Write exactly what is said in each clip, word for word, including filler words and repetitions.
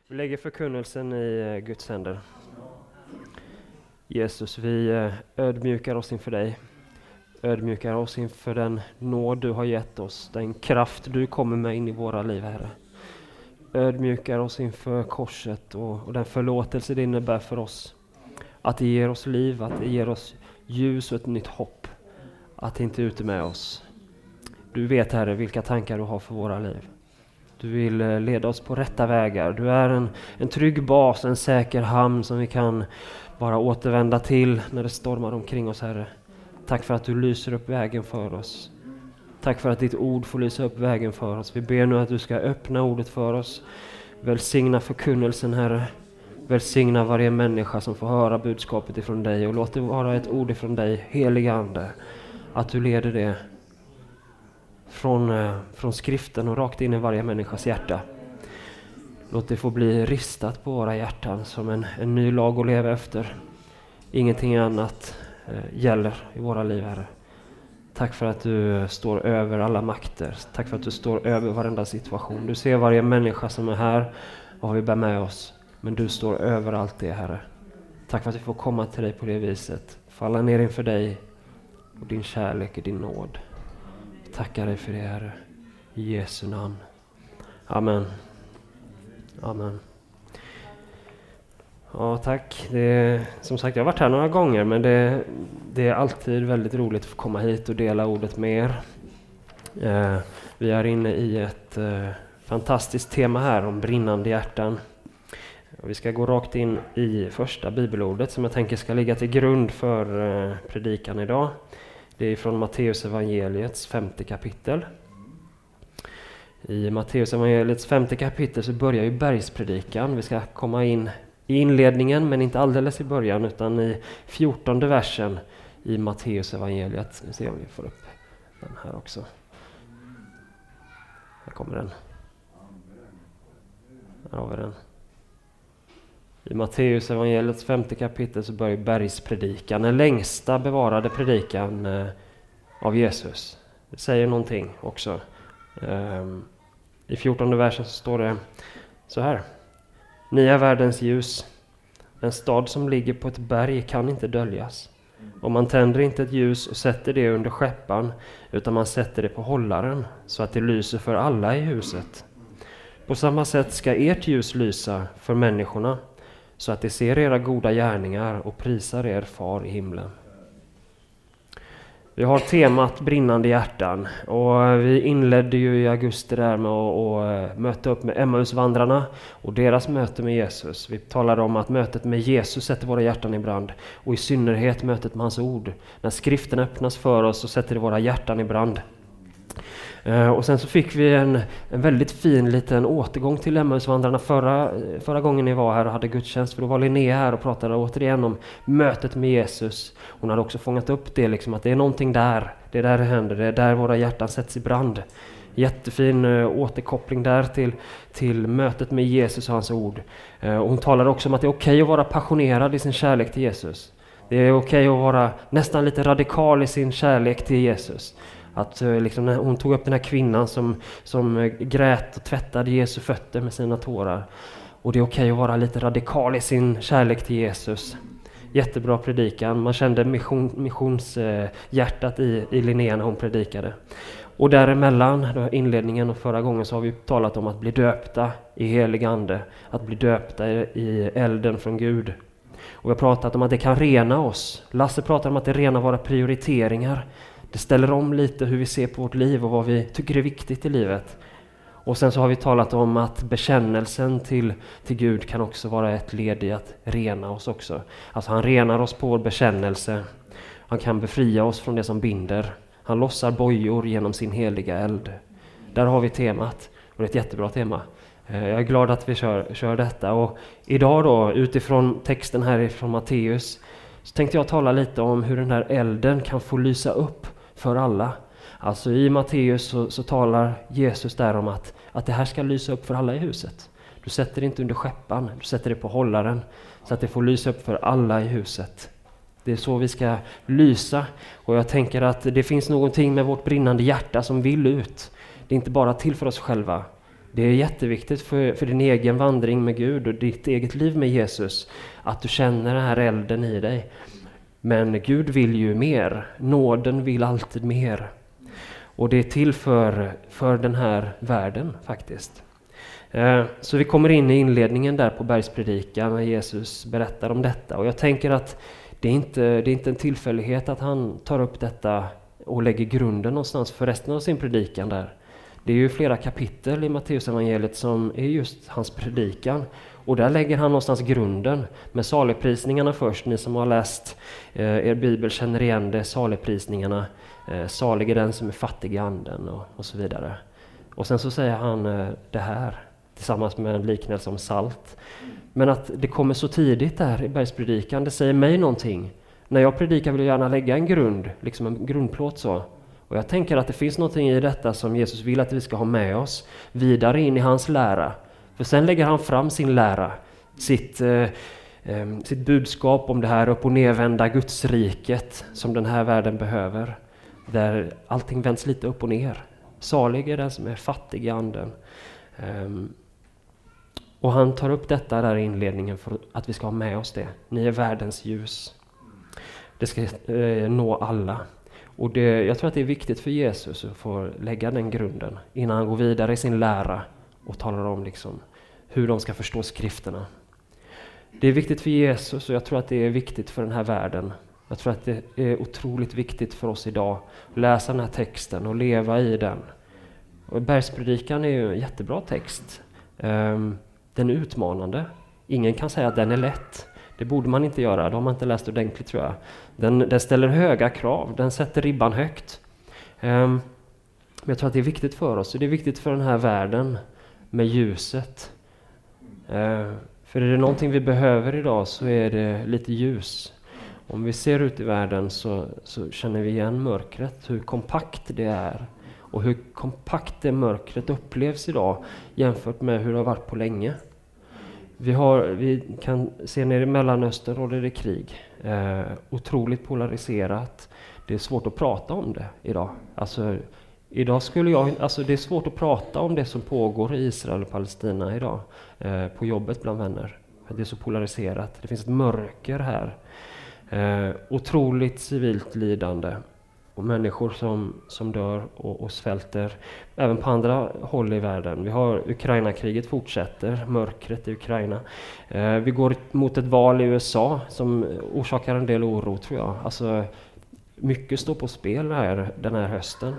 Vi lägger förkunnelsen i Guds händer. Jesus, vi ödmjukar oss inför dig. Ödmjukar oss inför den nåd du har gett oss. Den kraft du kommer med in i våra liv, Herre. Ödmjukar oss inför korset och, och den förlåtelse det innebär för oss. Att det ger oss liv, att det ger oss ljus och ett nytt hopp. Att det inte är ute med oss. Du vet, Herre, vilka tankar du har för våra liv. Du vill leda oss på rätta vägar. Du är en, en trygg bas, en säker hamn som vi kan bara återvända till när det stormar omkring oss, Herre. Tack för att du lyser upp vägen för oss. Tack för att ditt ord får lysa upp vägen för oss. Vi ber nu att du ska öppna ordet för oss. Välsigna förkunnelsen, Herre. Välsigna varje människa som får höra budskapet ifrån dig. Och låt det vara ett ord ifrån dig, heliga Ande. Att du leder det från, eh, från skriften och rakt in i varje människas hjärta. Låt det få bli ristat på våra hjärtan som en, en ny lag att leva efter. Ingenting annat eh, gäller i våra liv, Herre. Tack för att du står över alla makter. Tack för att du står över varenda situation. Du ser varje människa som är här och vi bär med oss. Men du står över allt det, Herre. Tack för att vi får komma till dig på det viset. Falla ner inför dig och din kärlek och din nåd. Tackar dig för det, Herre. I Jesu namn. Amen. Amen. Ja, tack. Det är, som sagt, jag har varit här några gånger, men det, det är alltid väldigt roligt att få komma hit och dela ordet med er. Eh, vi är inne i ett eh, fantastiskt tema här om brinnande hjärtan. Vi ska gå rakt in i första bibelordet som jag tänker ska ligga till grund för eh, predikan idag. Det är från Matteus evangeliets femte kapitel. I Matteus evangeliets femte kapitel så börjar ju bergspredikan. Vi ska komma in i inledningen, men inte alldeles i början, utan i fjortonde versen i Matteus evangeliet. Nu ser vi får upp den här också. Här kommer den. Här har vi den. I Matteus evangeliets femte kapitel så börjar bergspredikan, den längsta bevarade predikan eh, av Jesus. Det säger någonting också. Um, I fjortonde versen så står det så här. Ni är världens ljus. En stad som ligger på ett berg kan inte döljas. Och man tänder inte ett ljus och sätter det under skäppan, utan man sätter det på hållaren så att det lyser för alla i huset. På samma sätt ska ert ljus lysa för människorna, så att de ser era goda gärningar och prisar er far i himlen. Vi har temat brinnande hjärtan och vi inledde ju i augusti där med att, att möta upp med Emmausvandrarna och deras möte med Jesus. Vi talade om att mötet med Jesus sätter våra hjärtan i brand, och i synnerhet mötet med hans ord. När skriften öppnas för oss så sätter det våra hjärtan i brand. Och sen så fick vi en, en väldigt fin liten återgång till Emmausvandrarna förra, förra gången ni var här och hade gudstjänst. För då var Linnea här och pratade återigen om mötet med Jesus. Hon hade också fångat upp det, liksom, att det är någonting där. Det är där det händer, det är där våra hjärtan sätts i brand. Jättefin uh, återkoppling där till, till mötet med Jesus och hans ord. Uh, och hon talade också om att det är okej att vara passionerad i sin kärlek till Jesus. Det är okej att vara nästan lite radikal i sin kärlek till Jesus. Att liksom, när hon tog upp den här kvinnan som, som grät och tvättade Jesu fötter med sina tårar. Och det är okej att vara lite radikal i sin kärlek till Jesus. Jättebra predikan. Man kände mission, missionshjärtat i, i Linnea när hon predikade. Och däremellan, då inledningen och förra gången, så har vi talat om att bli döpta i helig ande. Att bli döpta i, i elden från Gud. Och vi har pratat om att det kan rena oss. Lasse pratar om att det renar våra prioriteringar. Det ställer om lite hur vi ser på vårt liv och vad vi tycker är viktigt i livet. Och sen så har vi talat om att bekännelsen till, till Gud kan också vara ett led i att rena oss också. Alltså han renar oss på vår bekännelse. Han kan befria oss från det som binder. Han lossar bojor genom sin heliga eld. Där har vi temat. Och det är ett jättebra tema. Jag är glad att vi kör, kör detta. Och idag då, utifrån texten här från Matteus, så tänkte jag tala lite om hur den här elden kan få lysa upp för alla. Alltså i Matteus så, så talar Jesus där om att, att det här ska lysa upp för alla i huset. Du sätter det inte under skäppan, du sätter det på hållaren så att det får lysa upp för alla i huset. Det är så vi ska lysa, och jag tänker att det finns någonting med vårt brinnande hjärta som vill ut. Det är inte bara till för oss själva. Det är jätteviktigt för, för din egen vandring med Gud och ditt eget liv med Jesus att du känner den här elden i dig. Men Gud vill ju mer. Nåden vill alltid mer. Och det är till för, för den här världen faktiskt. Eh, så vi kommer in i inledningen där på bergspredikan när Jesus berättar om detta. Och jag tänker att det är inte, det är inte en tillfällighet att han tar upp detta och lägger grunden någonstans för resten av sin predikan där. Det är ju flera kapitel i Matteusevangeliet som är just hans predikan. Och där lägger han någonstans grunden med saligprisningarna först. Ni som har läst eh, er bibel känner igen det, saligprisningarna. Eh, salig är den som är fattig i anden och, och så vidare. Och sen så säger han eh, det här tillsammans med en liknelse om salt. Men att det kommer så tidigt där i bergspredikan, det säger mig någonting. När jag predikar vill jag gärna lägga en grund, liksom en grundplåt så. Och jag tänker att det finns någonting i detta som Jesus vill att vi ska ha med oss vidare in i hans lära. För sen lägger han fram sin lära, sitt, eh, eh, sitt budskap om det här upp- och nedvända Gudsriket som den här världen behöver. Där allting vänds lite upp och ner. Salig är den som är fattig i anden. Um, och han tar upp detta där i inledningen för att vi ska ha med oss det. Ni är världens ljus. Det ska eh, nå alla. Och det, jag tror att det är viktigt för Jesus att få lägga den grunden innan han går vidare i sin lära och talar om liksom hur de ska förstå skrifterna. Det är viktigt för Jesus och jag tror att det är viktigt för den här världen. Jag tror att det är otroligt viktigt för oss idag att läsa den här texten och leva i den. Och bergspredikan är ju en jättebra text. Um, den är utmanande. Ingen kan säga att den är lätt. Det borde man inte göra, det har man inte läst ordentligt tror jag. Den, den ställer höga krav, den sätter ribban högt. Um, men jag tror att det är viktigt för oss, och det är viktigt för den här världen med ljuset. Uh, för är det någonting vi behöver idag så är det lite ljus. Om vi ser ut i världen så, så känner vi igen mörkret, hur kompakt det är. Och hur kompakt det mörkret upplevs idag jämfört med hur det har varit på länge. Vi, har, vi kan se ner i Mellanöstern råder det krig. Eh, otroligt polariserat. Det är svårt att prata om det idag. Alltså, idag skulle jag, alltså det är svårt att prata om det som pågår i Israel och Palestina idag. Eh, på jobbet bland vänner. Det är så polariserat. Det finns ett mörker här. Eh, otroligt civilt lidande. Och människor som, som dör och, och svälter. Även på andra håll i världen. Vi har Ukraina-kriget fortsätter. Mörkret i Ukraina. Eh, vi går mot ett val i U S A som orsakar en del oro tror jag. Alltså, mycket står på spel här, den här hösten.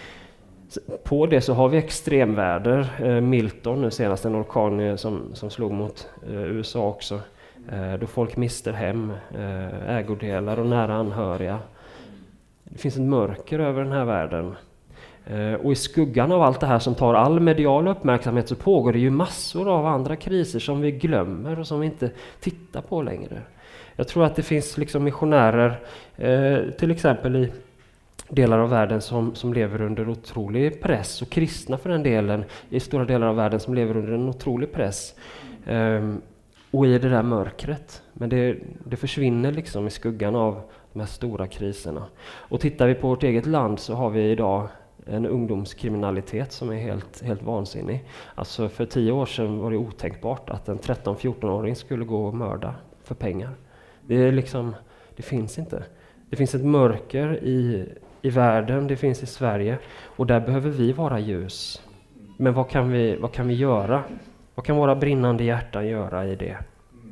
På det så har vi extremväder. Eh, Milton, nu senast en orkan som, som slog mot eh, U S A också. Eh, då folk mister hem, eh, ägodelar och nära anhöriga. Det finns ett mörker över den här världen. Eh, och i skuggan av allt det här som tar all medial uppmärksamhet så pågår det ju massor av andra kriser som vi glömmer och som vi inte tittar på längre. Jag tror att det finns liksom missionärer, eh, till exempel i delar av världen som, som lever under otrolig press, och kristna för den delen i stora delar av världen som lever under en otrolig press. Eh, och i det där mörkret. Men det, det försvinner liksom i skuggan av de här stora kriserna. Och tittar vi på vårt eget land så har vi idag en ungdomskriminalitet som är helt, helt vansinnig. Alltså för tio år sedan var det otänkbart att en tretton-fjorton-åring skulle gå och mörda för pengar. Det är liksom, det finns inte. Det finns ett mörker i, i världen, det finns i Sverige, och där behöver vi vara ljus. Men vad kan vi, vad kan vi göra? Vad kan våra brinnande hjärtan göra i det?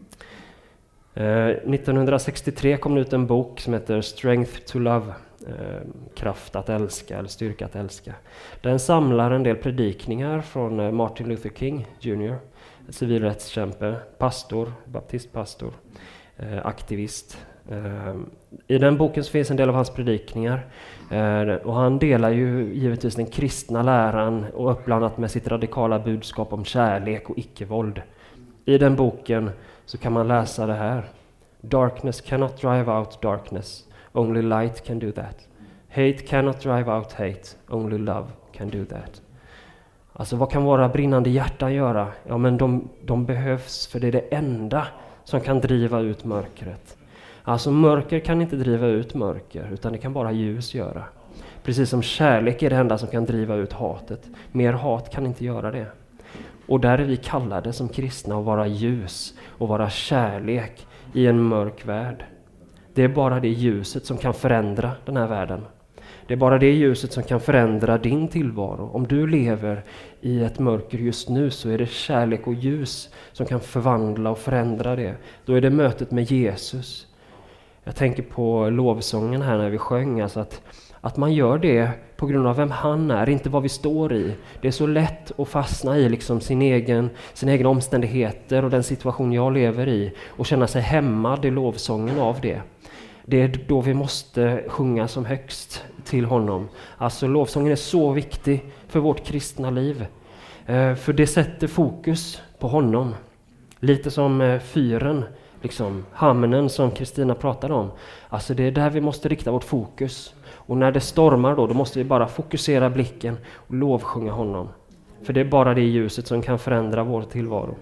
Eh, nittonhundrasextiotre kom det ut en bok som heter Strength to Love, eh, kraft att älska eller styrka att älska. Den samlar en del predikningar från eh, Martin Luther King junior, civilrättskämpe, pastor, baptistpastor, eh, aktivist. Eh, I den boken så finns en del av hans predikningar, eh, och han delar ju givetvis den kristna läran och uppblandat med sitt radikala budskap om kärlek och icke-våld. I den boken så kan man läsa det här. Darkness cannot drive out darkness. Only light can do that. Hate cannot drive out hate. Only love can do that. Alltså vad kan våra brinnande hjärtan göra? Ja, men de, de behövs, för det är det enda som kan driva ut mörkret. Alltså mörker kan inte driva ut mörker, utan det kan bara ljus göra. Precis som kärlek är det enda som kan driva ut hatet. Mer hat kan inte göra det. Och där är vi kallade som kristna att vara ljus och vara kärlek i en mörk värld. Det är bara det ljuset som kan förändra den här världen. Det är bara det ljuset som kan förändra din tillvaro. Om du lever i ett mörker just nu så är det kärlek och ljus som kan förvandla och förändra det. Då är det mötet med Jesus. Jag tänker på lovsången här när vi sjöng. Alltså att, att man gör det på grund av vem han är, inte vad vi står i. Det är så lätt att fastna i liksom sin egen, sina egna omständigheter och den situation jag lever i. Och känna sig hämmad i lovsången av det. Det är då vi måste sjunga som högst till honom. Alltså lovsången är så viktig för vårt kristna liv. Eh, för det sätter fokus på honom. Lite som eh, fyren, liksom hamnen som Kristina pratade om. Alltså det är där vi måste rikta vårt fokus. Och när det stormar då, då måste vi bara fokusera blicken och lovsjunga honom. För det är bara det ljuset som kan förändra vår tillvaro.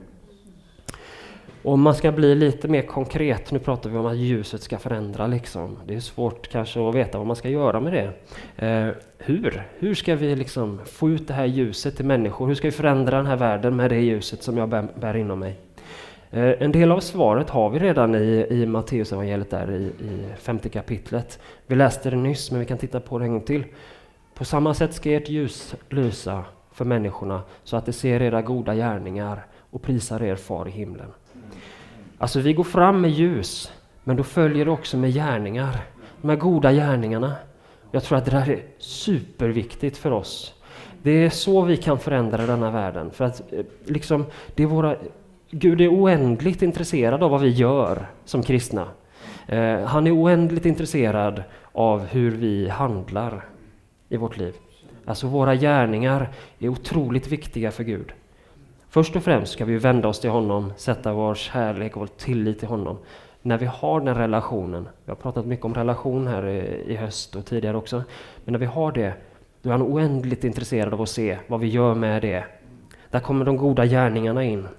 Och om man ska bli lite mer konkret, nu pratar vi om att ljuset ska förändra liksom. Det är svårt kanske att veta vad man ska göra med det. Eh, hur? Hur ska vi liksom få ut det här ljuset till människor? Hur ska vi förändra den här världen med det ljuset som jag bär, bär inom mig? Eh, en del av svaret har vi redan i, i Matteus evangeliet där i, i femte kapitlet. Vi läste det nyss men vi kan titta på det en gång till. På samma sätt ska ert ljus lysa för människorna så att de ser era goda gärningar och prisar er far i himlen. Alltså vi går fram med ljus, men då följer det också med gärningar. De här goda gärningarna. Jag tror att det här är superviktigt för oss. Det är så vi kan förändra denna världen. För att liksom, det är våra, Gud är oändligt intresserad av vad vi gör som kristna. Eh, han är oändligt intresserad av hur vi handlar i vårt liv. Alltså våra gärningar är otroligt viktiga för Gud. Först och främst ska vi vända oss till honom, sätta vår kärlek och vår tillit till honom. När vi har den relationen, vi har pratat mycket om relation här i, i höst och tidigare också. Men när vi har det, då är han oändligt intresserad av att se vad vi gör med det. Där kommer de goda gärningarna in.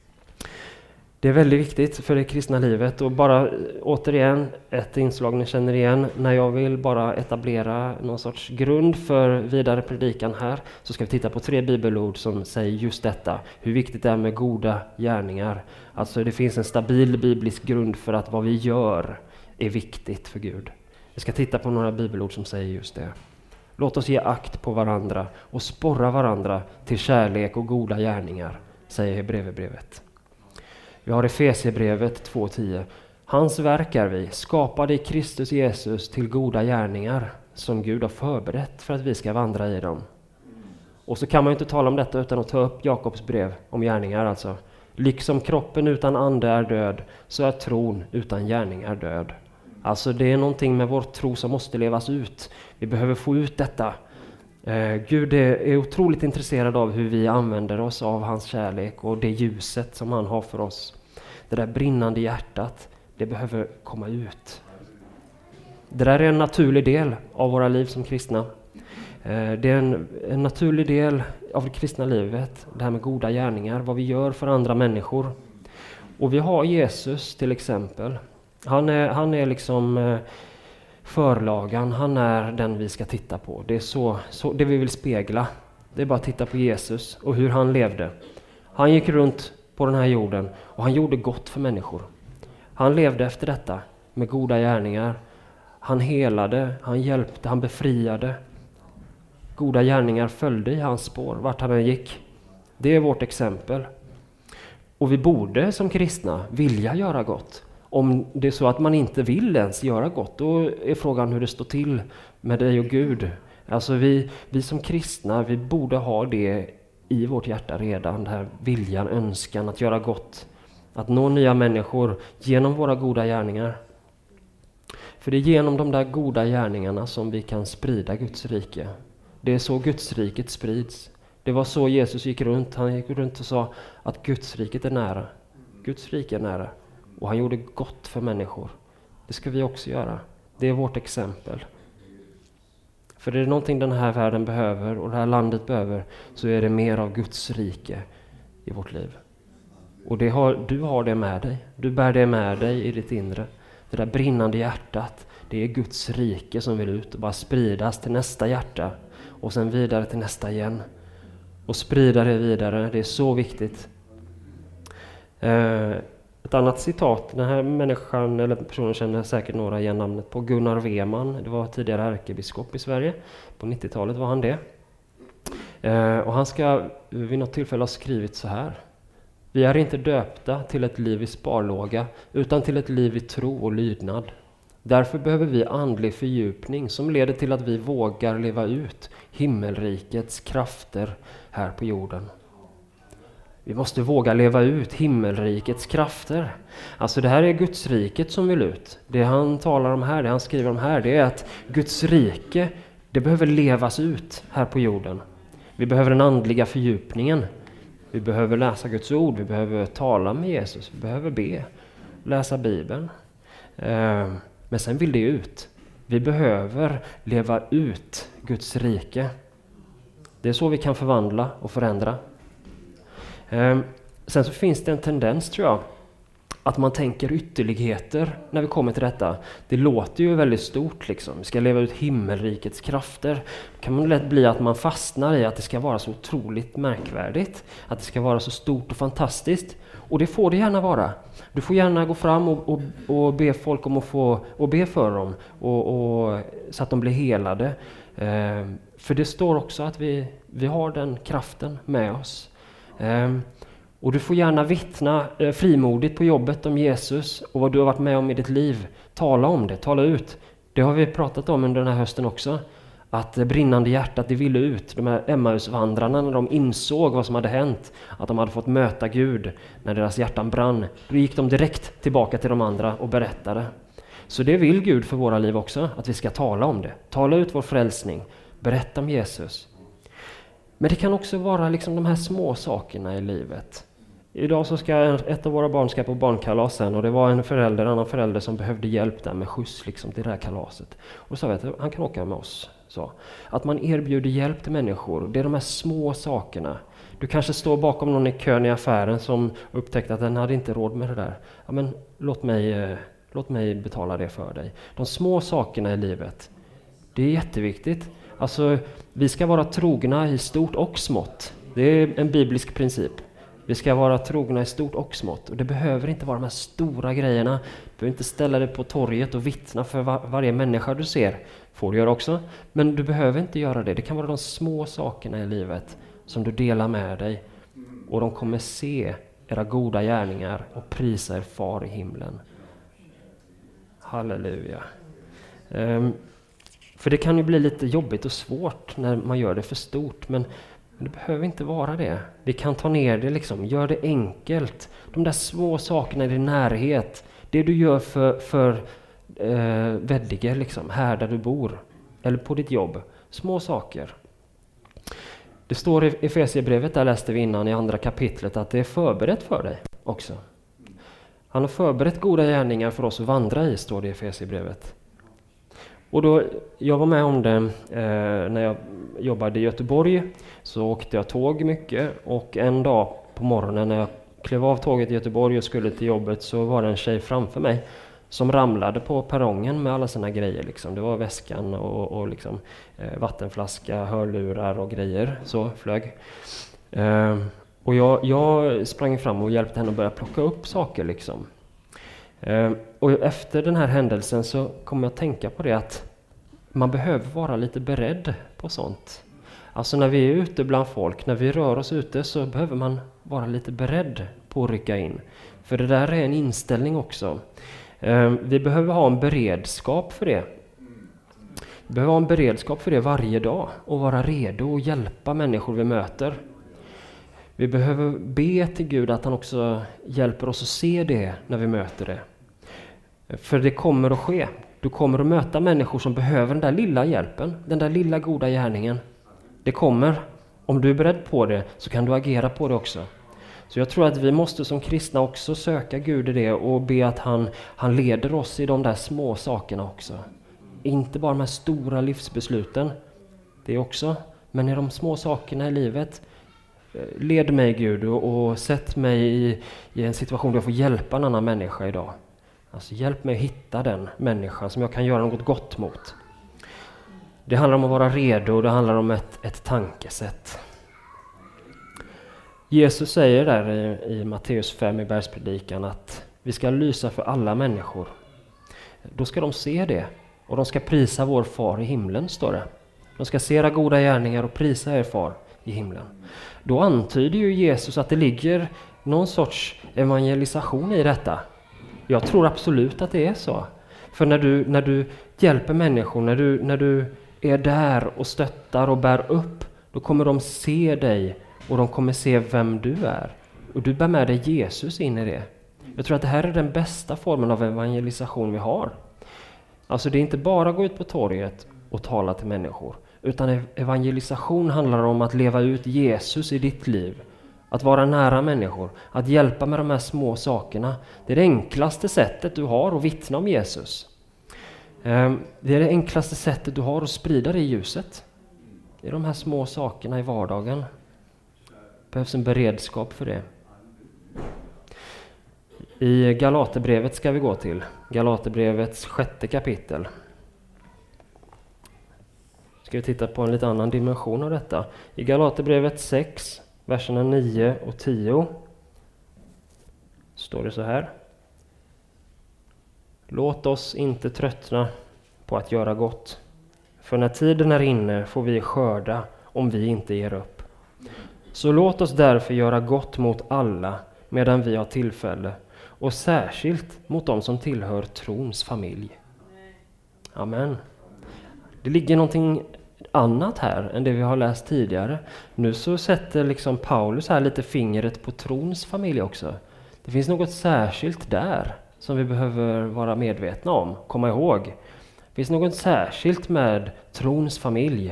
Det är väldigt viktigt för det kristna livet och bara återigen ett inslag ni känner igen. När jag vill bara etablera någon sorts grund för vidare predikan här så ska vi titta på tre bibelord som säger just detta. Hur viktigt det är med goda gärningar. Alltså det finns en stabil biblisk grund för att vad vi gör är viktigt för Gud. Vi ska titta på några bibelord som säger just det. Låt oss ge akt på varandra och sporra varandra till kärlek och goda gärningar, säger Hebreerbrevet. Vi har Efesierbrevet två tio. Hans verk är vi, skapade i Kristus Jesus till goda gärningar som Gud har förberett för att vi ska vandra i dem. Och så kan man ju inte tala om detta utan att ta upp Jakobs brev om gärningar alltså. Liksom kroppen utan ande är död, så är tron utan gärningar död. Alltså det är någonting med vår tro som måste levas ut. Vi behöver få ut detta. Eh, Gud är, är otroligt intresserad av hur vi använder oss av hans kärlek och det ljuset som han har för oss. Det där brinnande hjärtat, det behöver komma ut. Det där är en naturlig del av våra liv som kristna. Eh, det är en, en naturlig del av det kristna livet, det här med goda gärningar, vad vi gör för andra människor. Och vi har Jesus till exempel. Han är, han är liksom eh, förlagan, han är den vi ska titta på. Det är så, så det vi vill spegla. Det är bara att titta på Jesus och hur han levde. Han gick runt på den här jorden och han gjorde gott för människor. Han levde efter detta med goda gärningar. Han helade, han hjälpte, han befriade. Goda gärningar följde i hans spår, vart han än gick. Det är vårt exempel. Och vi borde som kristna vilja göra gott. Om det är så att man inte vill ens göra gott, då är frågan hur det står till med dig och Gud. Alltså vi, vi som kristna, vi borde ha det i vårt hjärta redan, den här viljan, önskan att göra gott. Att nå nya människor genom våra goda gärningar. För det är genom de där goda gärningarna som vi kan sprida Guds rike. Det är så Guds riket sprids. Det var så Jesus gick runt. Han gick runt och sa att Guds riket är nära. Guds rike är nära. Och han gjorde gott för människor. Det ska vi också göra. Det är vårt exempel. För det är någonting den här världen behöver och det här landet behöver, så är det mer av Guds rike i vårt liv. Och det har, du har det med dig. Du bär det med dig i ditt inre. Det där brinnande hjärtat, det är Guds rike som vill ut och bara spridas till nästa hjärta. Och sen vidare till nästa igen. och sprida det vidare. Det är så viktigt. Eh, ett annat citat, den här människan eller personen känner säkert några igen namnet på, Gunnar Weman. Det var tidigare ärkebiskop i Sverige. På nittiotalet var han det. Eh, och han ska vid något tillfälle ha skrivit så här: vi är inte döpta till ett liv i sparlåga utan till ett liv i tro och lydnad. Därför behöver vi andlig fördjupning som leder till att vi vågar leva ut himmelrikets krafter här på jorden. Vi måste våga leva ut himmelrikets krafter. Alltså det här är Guds riket som vill ut. Det han talar om här, det han skriver om här, det är att Guds rike, det behöver levas ut här på jorden. Vi behöver den andliga fördjupningen. Vi behöver läsa Guds ord, vi behöver tala med Jesus, vi behöver be, läsa Bibeln. Eh, men sen vill det ut. Vi behöver leva ut Guds rike. Det är så vi kan förvandla och förändra. Eh, sen så finns det en tendens, tror jag, att man tänker ytterligheter när vi kommer till detta. Det låter ju väldigt stort liksom. Vi ska leva ut himmelrikets krafter. Då kan man lätt bli att man fastnar i att det ska vara så otroligt märkvärdigt. Att det ska vara så stort och fantastiskt. Och det får det gärna vara. Du får gärna gå fram och, och, och be folk om att få, och be för dem. Och, och, så att de blir helade. Eh, för det står också att vi, vi har den kraften med oss. Eh, Och du får gärna vittna eh, frimodigt på jobbet om Jesus och vad du har varit med om i ditt liv. Tala om det, tala ut. Det har vi pratat om under den här hösten också. Att eh, brinnande hjärtat, det ville ut. De här Emmausvandrarna, när de insåg vad som hade hänt, att de hade fått möta Gud när deras hjärtan brann, då gick de direkt tillbaka till de andra och berättade. Så det vill Gud för våra liv också, att vi ska tala om det. Tala ut vår frälsning, berätta om Jesus. Men det kan också vara liksom de här små sakerna i livet. Idag så ska ett av våra barn ska på barnkalasen, och det var en förälder, en annan förälder som behövde hjälp där med skjuts liksom till det här kalaset. Och då sa vi att han kan åka med oss. Så. Att man erbjuder hjälp till människor, det är de här små sakerna. Du kanske står bakom någon i kön i affären som upptäckte att den hade inte råd med det där. Ja, men låt mig, låt mig betala det för dig. De små sakerna i livet, det är jätteviktigt. Alltså, vi ska vara trogna i stort och smått. Det är en biblisk princip. Vi ska vara trogna i stort och smått. Och det behöver inte vara de här stora grejerna. Du behöver inte ställa dig på torget och vittna för var- varje människa du ser. Får du göra också. Men du behöver inte göra det. Det kan vara de små sakerna i livet som du delar med dig. Och de kommer se era goda gärningar och prisa er far i himlen. Halleluja. Um, för det kan ju bli lite jobbigt och svårt när man gör det för stort. Men Men det behöver inte vara det. Vi kan ta ner det liksom. Gör det enkelt. De där små sakerna i din närhet. Det du gör för, för eh, Veddige liksom. Här där du bor. Eller på ditt jobb. Små saker. Det står i Efesierbrevet, där läste vi innan i andra kapitlet, att det är förberett för dig också. Han har förberett goda gärningar för oss att vandra i, står det i Efesierbrevet. Och då, jag var med om det eh, när jag jobbade i Göteborg, så åkte jag tåg mycket, och en dag på morgonen när jag klev av tåget i Göteborg och skulle till jobbet, så var det en tjej framför mig som ramlade på perrongen med alla sina grejer. Liksom. Det var väskan och, och liksom, eh, vattenflaska, hörlurar och grejer, så flög. Eh, och jag, jag sprang fram och hjälpte henne att börja plocka upp saker liksom. Uh, och efter den här händelsen så kom jag att tänka på det, att man behöver vara lite beredd på sånt. Alltså när vi är ute bland folk, när vi rör oss ute, så behöver man vara lite beredd på att rycka in. För det där är en inställning också. Uh, vi behöver ha en beredskap för det. Vi behöver ha en beredskap för det varje dag och vara redo att hjälpa människor vi möter. Vi behöver be till Gud att han också hjälper oss att se det när vi möter det. För det kommer att ske. Du kommer att möta människor som behöver den där lilla hjälpen, den där lilla goda gärningen. Det kommer. Om du är beredd på det så kan du agera på det också. Så jag tror att vi måste som kristna också söka Gud i det och be att han, han leder oss i de där små sakerna också. Inte bara de här stora livsbesluten, det också, men i de små sakerna i livet. Led mig Gud och, och sätt mig i, i en situation där jag får hjälpa en annan människa idag. Alltså hjälp mig att hitta den människan som jag kan göra något gott mot. Det handlar om att vara redo och det handlar om ett, ett tankesätt. Jesus säger där i, i Matteus fem i bergspredikan att vi ska lysa för alla människor. Då ska de se det och de ska prisa vår far i himlen, står det. De ska se era goda gärningar och prisa er far i himlen. Då antyder ju Jesus att det ligger någon sorts evangelisation i detta. Jag tror absolut att det är så. För när du, när du hjälper människor, när du, när du är där och stöttar och bär upp, då kommer de se dig och de kommer se vem du är. Och du bär med dig Jesus in i det. Jag tror att det här är den bästa formen av evangelisation vi har. Alltså det är inte bara att gå ut på torget och tala till människor. Utan evangelisation handlar om att leva ut Jesus i ditt liv. Att vara nära människor. Att hjälpa med de här små sakerna. Det är det enklaste sättet du har att vittna om Jesus. Det är det enklaste sättet du har att sprida det i ljuset. Det är de här små sakerna i vardagen. Det behövs en beredskap för det. I Galaterbrevet ska vi gå till. Galaterbrevets sjätte kapitel. Ska vi titta på en lite annan dimension av detta. I Galaterbrevet sex, verserna nio och tio står det så här. Låt oss inte tröttna på att göra gott. För när tiden är inne får vi skörda om vi inte ger upp. Så låt oss därför göra gott mot alla medan vi har tillfälle. Och särskilt mot dem som tillhör trons familj. Amen. Det ligger någonting annat här än det vi har läst tidigare. Nu så sätter liksom Paulus här lite fingret på trons familj också. Det finns något särskilt där som vi behöver vara medvetna om, komma ihåg. Det finns något särskilt med trons familj.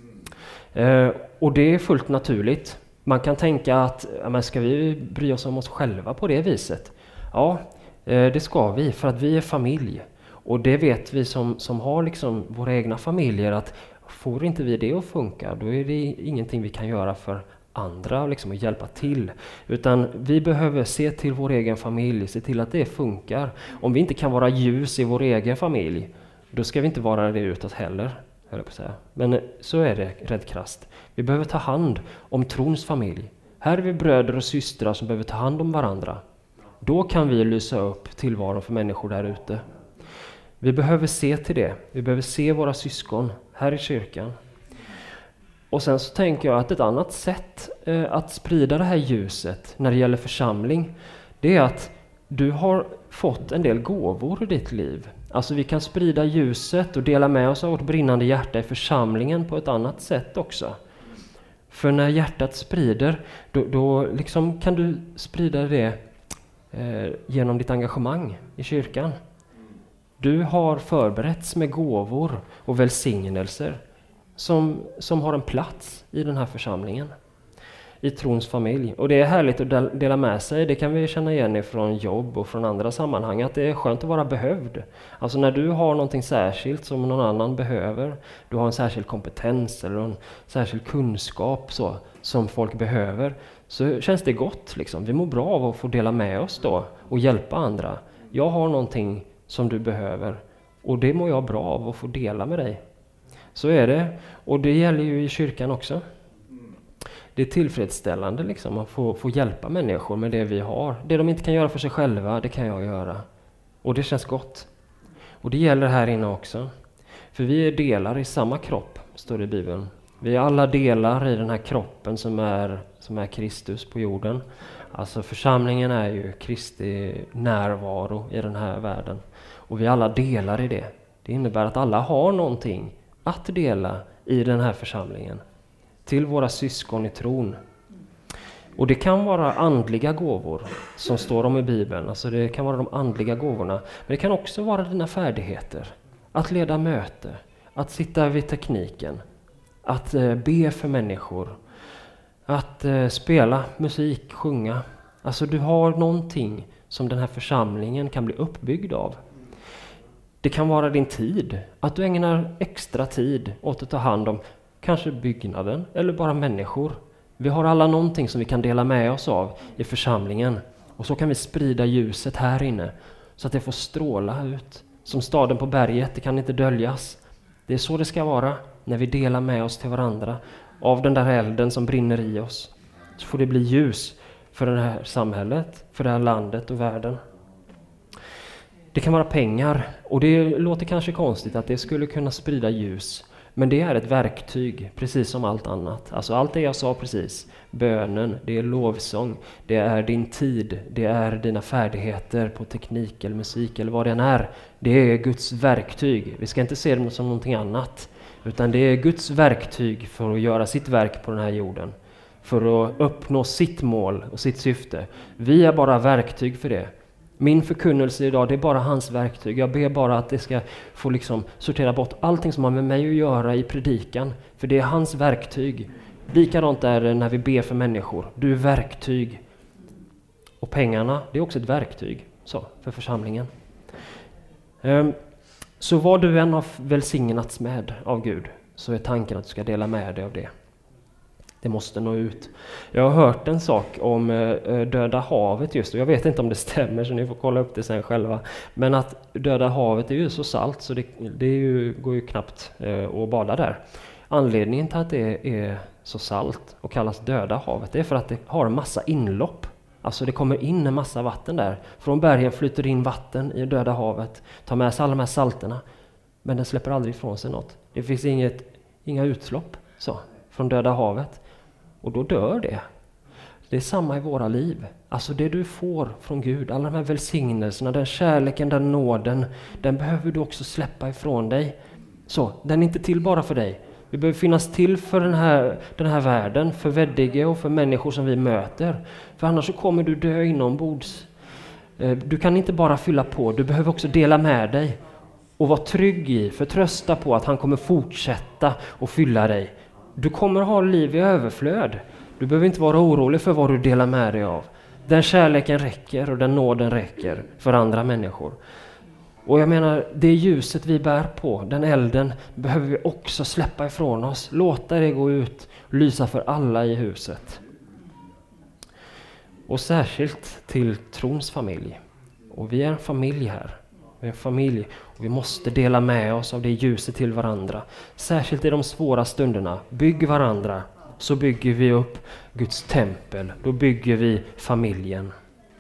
Eh, och det är fullt naturligt. Man kan tänka att ja, men ska vi bry oss om oss själva på det viset? Ja, eh, det ska vi för att vi är familj. Och det vet vi som, som har liksom våra egna familjer att får inte vi det att funka, då är det ingenting vi kan göra för andra liksom, att hjälpa till. Utan vi behöver se till vår egen familj, se till att det funkar. Om vi inte kan vara ljus i vår egen familj, då ska vi inte vara det utåt heller. Höll jag på att säga. Men så är det rätt krasst. Vi behöver ta hand om trons familj. Här är vi bröder och systrar som behöver ta hand om varandra. Då kan vi lysa upp tillvaron för människor där ute. Vi behöver se till det. Vi behöver se våra syskon här i kyrkan. Och sen så tänker jag att ett annat sätt eh, att sprida det här ljuset när det gäller församling, det är att du har fått en del gåvor i ditt liv. Alltså vi kan sprida ljuset och dela med oss av vårt brinnande hjärta i församlingen på ett annat sätt också. För när hjärtat sprider, då, då liksom kan du sprida det eh, genom ditt engagemang i kyrkan. Du har förberetts med gåvor och välsignelser som, som har en plats i den här församlingen, i trons familj. Och det är härligt att dela med sig. Det kan vi känna igen ifrån jobb och från andra sammanhang, att det är skönt att vara behövd. Alltså när du har någonting särskilt som någon annan behöver, du har en särskild kompetens eller en särskild kunskap så, som folk behöver, så känns det gott. Liksom. Vi mår bra av att få dela med oss då och hjälpa andra. Jag har någonting som du behöver och det mår jag bra av att få dela med dig. Så är det, och det gäller ju i kyrkan också. Det är tillfredsställande liksom att få, få hjälpa människor med det vi har. Det de inte kan göra för sig själva, det kan jag göra. Och det känns gott. Och det gäller här inne också. För vi är delar i samma kropp, står det i Bibeln. Vi är alla delar i den här kroppen som är, som är Kristus på jorden. Alltså församlingen är ju Kristi närvaro i den här världen. Och vi alla delar i det. Det innebär att alla har någonting att dela i den här församlingen. Till våra syskon i tron. Och det kan vara andliga gåvor som står om i Bibeln. Alltså det kan vara de andliga gåvorna. Men det kan också vara dina färdigheter. Att leda möte. Att sitta vid tekniken. Att eh, be för människor. Att eh, spela musik, sjunga. Alltså du har någonting som den här församlingen kan bli uppbyggd av. Det kan vara din tid. Att du ägnar extra tid åt att ta hand om kanske byggnaden eller bara människor. Vi har alla någonting som vi kan dela med oss av i församlingen. Och så kan vi sprida ljuset här inne så att det får stråla ut. Som staden på berget, det kan inte döljas. Det är så det ska vara när vi delar med oss till varandra av den där elden som brinner i oss. så får det bli ljus för det här samhället, för det här landet och världen. Det kan vara pengar, och det låter kanske konstigt att det skulle kunna sprida ljus. Men det är ett verktyg, precis som allt annat. Alltså allt det jag sa precis. Bönen, det är lovsång, det är din tid, det är dina färdigheter på teknik eller musik eller vad det än är. Det är Guds verktyg. Vi ska inte se det som någonting annat. Utan det är Guds verktyg för att göra sitt verk på den här jorden. För att uppnå sitt mål och sitt syfte. Vi är bara verktyg för det. Min förkunnelse idag, det är bara hans verktyg. Jag ber bara att det ska få liksom sortera bort allting som har med mig att göra i predikan. För det är hans verktyg. Likadant är det när vi ber för människor. Du är verktyg. Och pengarna, det är också ett verktyg så, för församlingen. Um, så vad du än har välsignats med av Gud, så är tanken att du ska dela med dig av det. Det måste nå ut. Jag har hört en sak om uh, Döda havet just, och jag vet inte om det stämmer, så ni får kolla upp det sen själva. Men att Döda havet är ju så salt så det, det är ju, går ju knappt uh, att bada där. Anledningen till att det är så salt och kallas Döda havet, det är för att det har en massa inlopp. Alltså det kommer in en massa vatten där. Från bergen flyter in vatten i Döda havet, tar med sig alla de här salterna. Men den släpper aldrig ifrån sig något. Det finns inget, inga utslopp så, från Döda havet. Och då dör det. Det är samma i våra liv. Alltså det du får från Gud, alla de här välsignelserna, den kärleken, den nåden, den behöver du också släppa ifrån dig. Så, den är inte till bara för dig. Vi behöver finnas till för den här, den här världen, för veddige och för människor som vi möter. För annars så kommer du dö inombords. Du kan inte bara fylla på, du behöver också dela med dig. Och vara trygg i, förtrösta på att han kommer fortsätta att fylla dig. Du kommer ha liv i överflöd. Du behöver inte vara orolig för vad du delar med dig av. Den kärleken räcker och den nåden räcker för andra människor. Och jag menar, det ljuset vi bär på, den elden, behöver vi också släppa ifrån oss. Låta det gå ut och lysa för alla i huset. Och särskilt till trons familj. Och vi är en familj här. Vi är en familj och vi måste dela med oss av det ljuset till varandra. Särskilt i de svåra stunderna. Bygg varandra, så bygger vi upp Guds tempel. Då bygger vi familjen.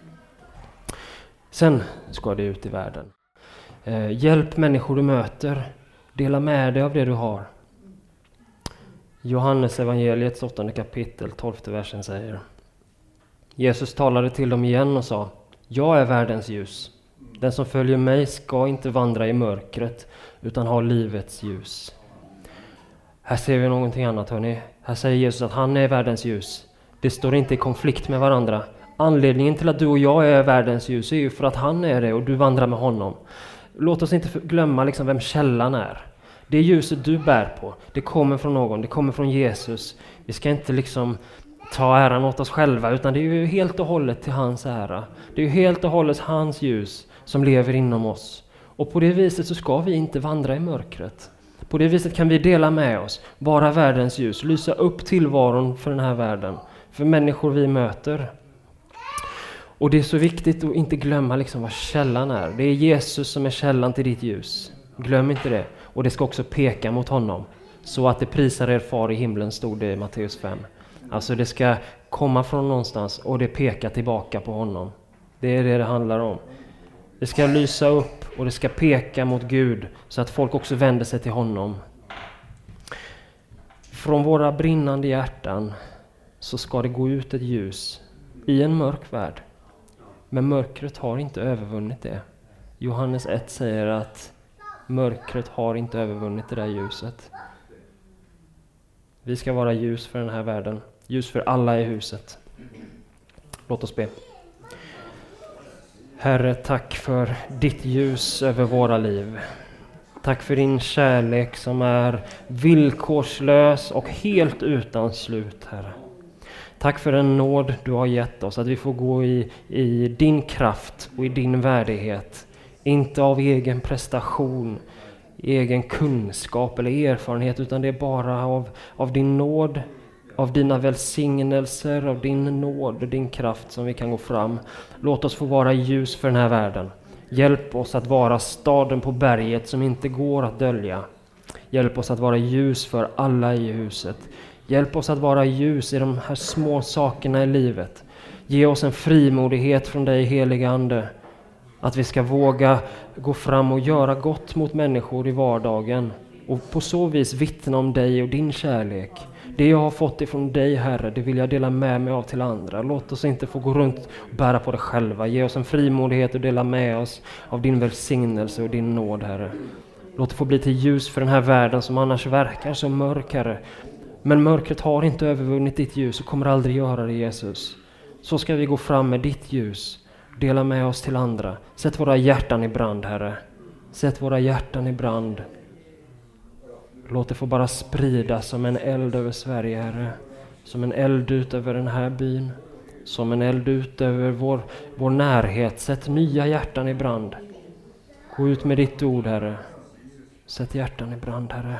Sen ska det ut i världen. Eh, hjälp människor du möter. Dela med dig av det du har. Johannes evangeliets åttonde kapitel, tolfte versen säger: Jesus talade till dem igen och sa: Jag är världens ljus. Den som följer mig ska inte vandra i mörkret utan ha livets ljus. Här ser vi någonting annat, hörni. Här säger Jesus att han är världens ljus. Det står inte i konflikt med varandra. Anledningen till att du och jag är världens ljus är ju för att han är det och du vandrar med honom. Låt oss inte glömma liksom vem källan är. Det ljuset du bär på, det kommer från någon, det kommer från Jesus. Vi ska inte liksom ta äran åt oss själva, utan det är ju helt och hållet till hans ära. Det är ju helt och hållet hans ljus som lever inom oss. Och på det viset så ska vi inte vandra i mörkret. På det viset kan vi dela med oss, vara världens ljus, lysa upp tillvaron för den här världen, för människor vi möter. Och det är så viktigt att inte glömma liksom vad källan är. Det är Jesus som är källan till ditt ljus. Glöm inte det. Och det ska också peka mot honom. Så att det prisar er far i himlen, stod det i Matteus fem. Alltså det ska komma från någonstans och det pekar tillbaka på honom. Det är det det handlar om. Det ska lysa upp och det ska peka mot Gud så att folk också vänder sig till honom. Från våra brinnande hjärtan så ska det gå ut ett ljus i en mörk värld. Men mörkret har inte övervunnit det. Johannes ett säger att mörkret har inte övervunnit det där ljuset. Vi ska vara ljus för den här världen. Ljus för alla i huset. Låt oss be. Herre, tack för ditt ljus över våra liv. Tack för din kärlek som är villkorslös och helt utan slut, Herre. Tack för den nåd du har gett oss, att vi får gå i, i din kraft och i din värdighet. Inte av egen prestation, egen kunskap eller erfarenhet, utan det är bara av, av din nåd, av dina välsignelser, av din nåd och din kraft som vi kan gå fram. Låt oss få vara ljus för den här världen. Hjälp oss att vara staden på berget som inte går att dölja. Hjälp oss att vara ljus för alla i huset. Hjälp oss att vara ljus i de här små sakerna i livet. Ge oss en frimodighet från dig, heliga Ande. Att vi ska våga gå fram och göra gott mot människor i vardagen. Och på så vis vittna om dig och din kärlek. Det jag har fått ifrån dig, Herre, det vill jag dela med mig av till andra. Låt oss inte få gå runt och bära på det själva. Ge oss en frimodighet och dela med oss av din välsignelse och din nåd, Herre. Låt det få bli till ljus för den här världen som annars verkar så mörk, Herre. Men mörkret har inte övervunnit ditt ljus och kommer aldrig göra det, Jesus. Så ska vi gå fram med ditt ljus. Dela med oss till andra. Sätt våra hjärtan i brand, Herre. Sätt våra hjärtan i brand. Låt det få bara spridas som en eld över Sverige, Herre. Som en eld ut över den här byn. Som en eld ut över vår, vår närhet. Sätt nya hjärtan i brand. Gå ut med ditt ord, Herre. Sätt hjärtan i brand, Herre.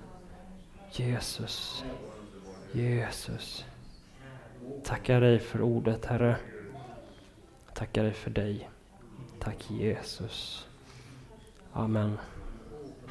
Jesus. Jesus. Tackar dig för ordet, Herre. Tackar dig för dig. Tack, Jesus. Amen.